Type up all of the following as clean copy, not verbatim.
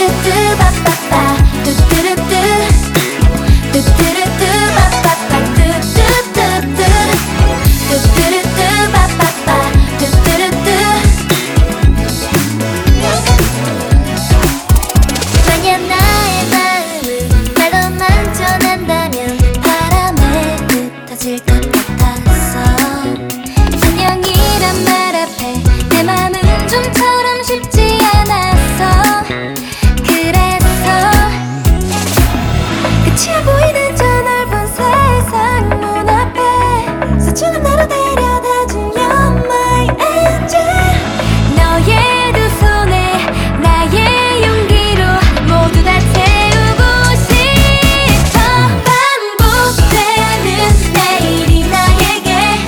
뚜뚜루뚜 빠빠빠 뚜뚜루뚜 뚜뚜루뚜 빠빠빠 뚜뚜뚜뚜 뚜뚜루뚜 빠빠빠 뚜뚜루뚜. 만약 나의 마음을 말로만 전한다면 바람에 흩어질 것 같았어. 안녕이란 말 앞에 내 맘은 좀처럼 쉽지 않았어. 그래서 끝이 안 보이는 저 넓은 세상 문 앞에 소중한 나로 데려다준 You're my angel. 너의 두 손에 나의 용기로 모두 다 채우고 싶어. 반복되는 내일이 나에게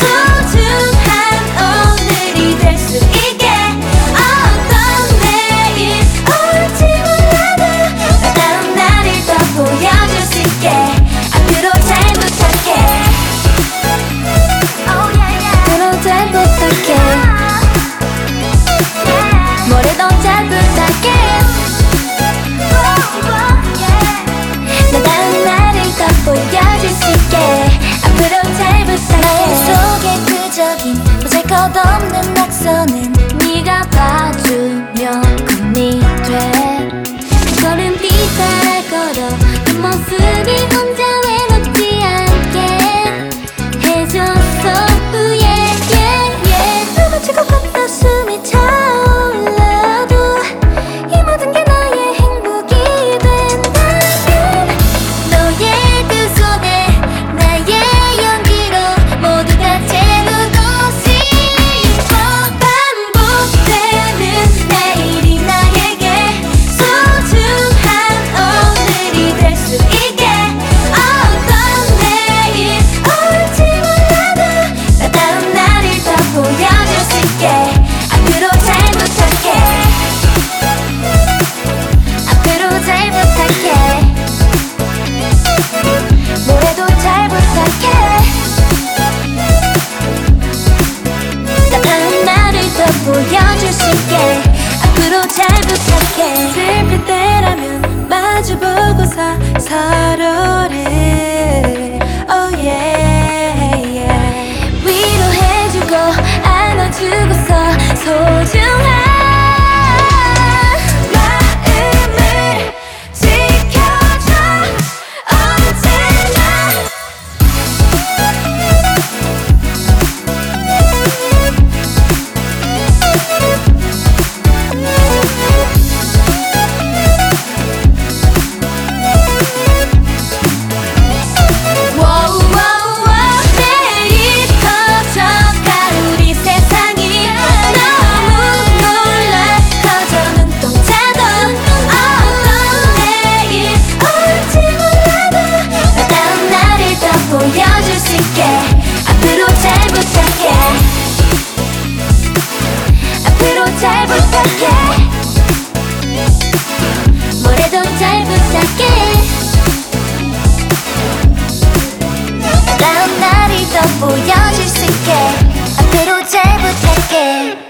소중한 오늘이 될 수 있게. 어떤 내일 올지 몰라도 다음 날을 더 보여줄 수 있게. 앞으로 잘 부탁해. 앞으로 잘 부탁해. 뭐래도 잘 부탁해. 나 다음 날을 더 보여줄 수 있게. 앞으로 잘 부탁해. 속에 그적인 보잘것없는 낙서는 네가 봐주면 꿈이 돼. 한 걸음 뒤따라 걸어 그 모습이 혼자 외롭지 않게 해줬어. 숨을 치고 걷다 숨이 차올라도 이 모든 게 나의 행복이 된다면 너의 두 손에 나의 용기로 모두 다 채우고 싶어. 반복되는 내일이 나에게 소중한 오늘이 될 수 있게. 어떤 내일 올지 몰라도 나 다음 날을 더 보여줄 수 있게. 앞으로 잘 부탁해. 앞으로 잘 부탁해. 뭐래도 잘 부탁해. 나 다음 날을 더 보여줄 수 있게. 앞으로 잘 부탁해. 슬플 때라면 마주보고서 서로를 Oh yeah, yeah. 위로해주고 안아주고서 소중한 마음을 지켜줘 언제나. 내일 커져가 우리 세상이 너무 놀라 커져 눈동자도. 어떤 내일 올지 몰라도 나 다음 날을 더 보여줄 수 있게. 앞으로 잘 부탁해. 앞으로 잘 부탁해. 뭐래도 잘 부탁해. 다음 날을 더 보여줄 수 있게. 앞으로 잘 부탁해.